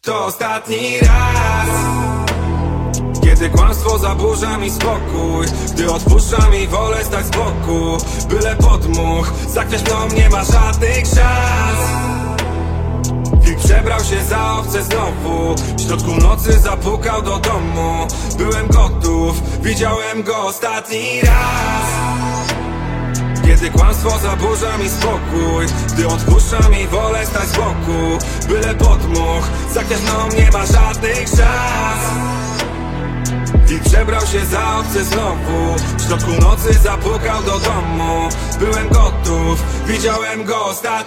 To ostatni raz, kiedy kłamstwo zaburza mi spokój, gdy odpuszczam i wolę stać z boku. Byle podmuch, zakwiać mną nie ma żadnych szans. Wilk przebrał się za owce znowu, w środku nocy zapukał do domu. Byłem gotów, widziałem go ostatni raz, kiedy kłamstwo zaburza mi spokój, gdy odpuszczam i wolę stać z boku. Byle podmuch, zakwiać mną nie ma żadnych szans. Wilk przebrał się za owce znowu, w środku nocy zapukał do domu. Byłem gotów, widziałem go ostatni